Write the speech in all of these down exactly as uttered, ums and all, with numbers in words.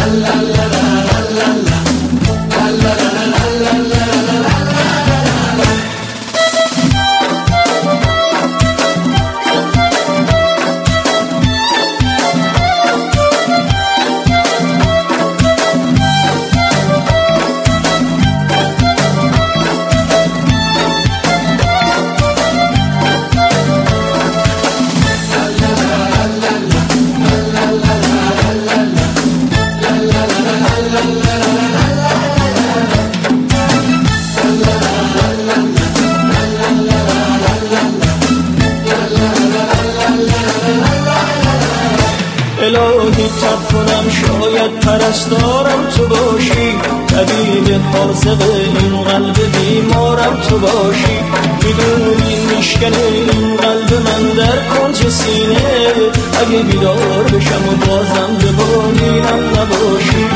الهی تب کنم شاید پرستارم تو باشی، طبیب حاذق این قلب بیمارم تو باشی. میدونی میشکنه این قلب من در کنج سینه، اگه بیدار بشم و بازم به بالینم نباشی.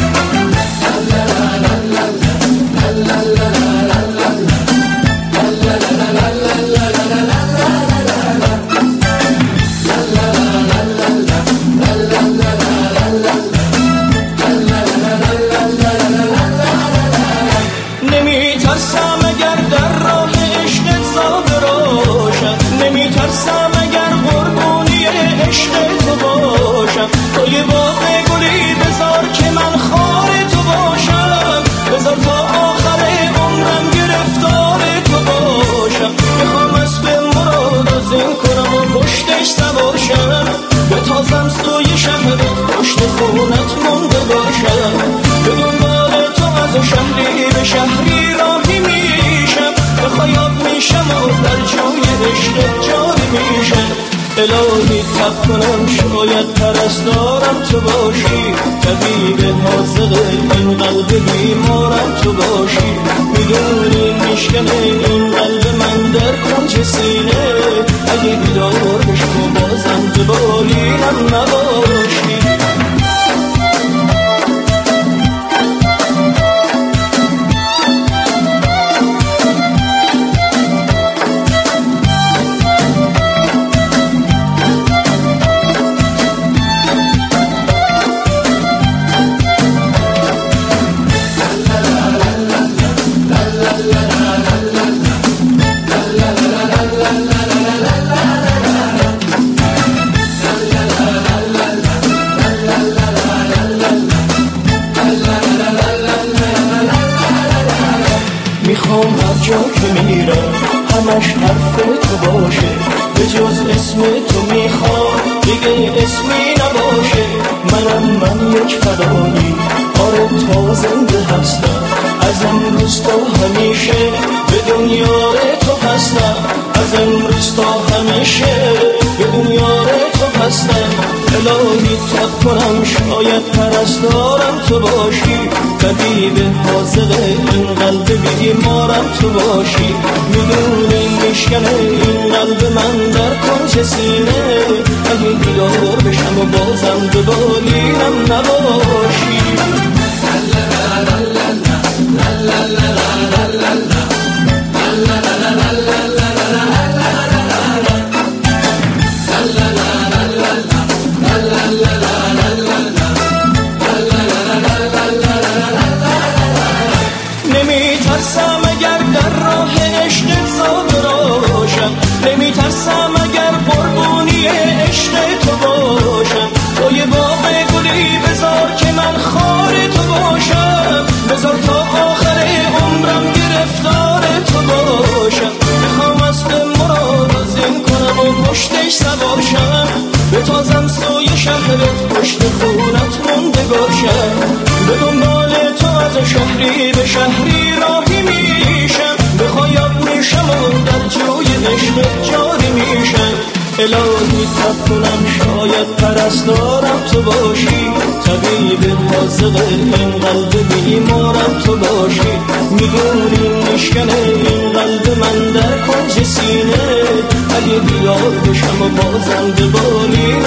نمیترسم اگر در راه عشقت زاده باشم، نمیترسم اگر قربانی عشق تو باشم. توی باغ گلی بذار که من خار تو باشم، بذار تا آخر عمرم گرفتار تو باشم. میخوام اسب مراد زین کنم و پشتش سوار شم، بتازم سوی شهرت پشت خونت مونده باشم. به دنبال تو از شهری به شهری راهی میشم، به خیاب میشم و در جوی عشق جاری میشم. الهی تب کنم شاید پرستارم تو باشی، طبیب حاذق این قلب بیمارم تو باشی. میدونی میشکنه این قلب من در کنج سینه، اگه بیدار بشم و بازم به بالینم نباشی. میخوام هر جا که میرم همش حرف تو باشه، به جز اسم تو میخوام دیگه اسمی نباشه. منم من یک فدایی، آره تا زنده هستم، از امروز تا همیشه به دنیای تو هستم. از امروز تا همیشه به دنیای تو هستم. الهی تب کنم شاید پرستارم تو باشی، طبیب حاذق این قلب بیمارم تو باشی. میدونی میشکنه این قلب من در کنج سینه، اگه بیدار بشم و بازم به بالینم نباشی. نمیترسم اگر در راه عشقت زاده باشم، نمیترسم اگر قربانی عشق تو باشم. توی باغ گلی بذار که من خار تو باشم، بذار تا آخر عمرم گرفتار تو باشم. میخوام اسب مراد زین کنم و پشتش سوار شم، بتازم سوی شهرت پشت خونت مونده باشم. به دنبال تو از شهری به شهری راهی میشم، به خیاب میشم و در جوی عشق جاری میشم. الهی تب کنم شاید پرستارم تو باشی، طبیب حاذق این قلب بیمارم تو باشی. میدونی میشکنه این قلب من در کنج سینه، اگه بیدار بشم و بازم به بالی